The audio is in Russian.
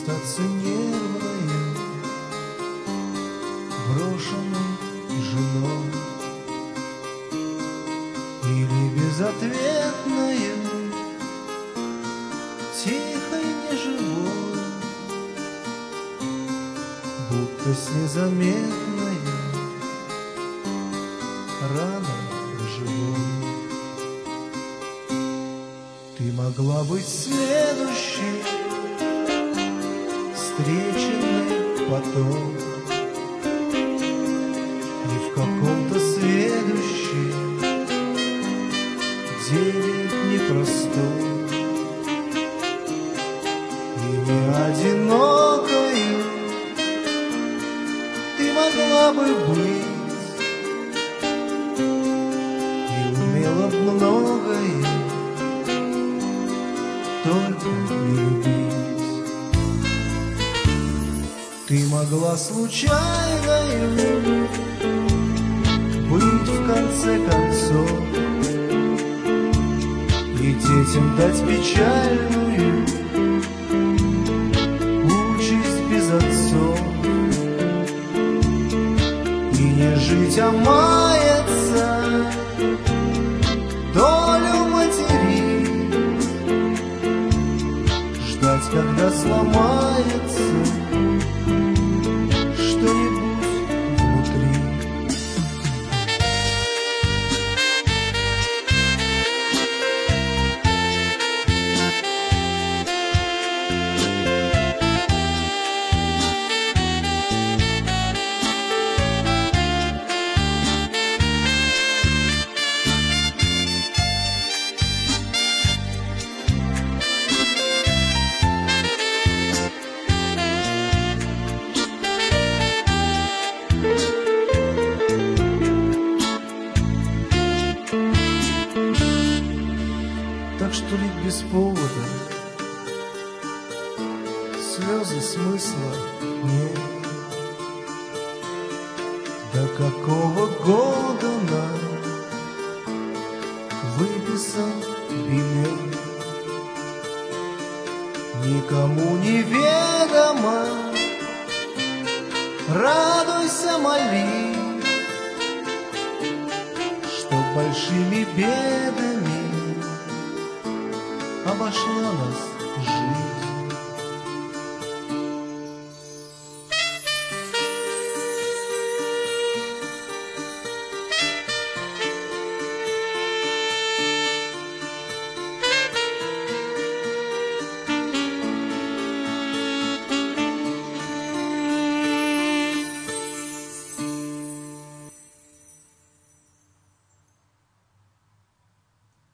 остаться нервной, брошенной женой, или безответной, тихой, неживой, будто с незаметной раной живой. Ты могла быть следующей, встреченной потом, и в каком-то следующем деле непростой, и не одинокой ты могла бы быть, и умела б многое, только не любить. Ты могла случайною быть в конце концов, и детям дать печальную участь без отцов, и не жить, а маяться долю матерей, ждать, когда сломается что-нибудь внутри. Так что ведь без повода слезы смысла нет. До какого года нам выписан билет, никому неведомо. Радуйся, молись, что большими бедами обошла нас жизнь.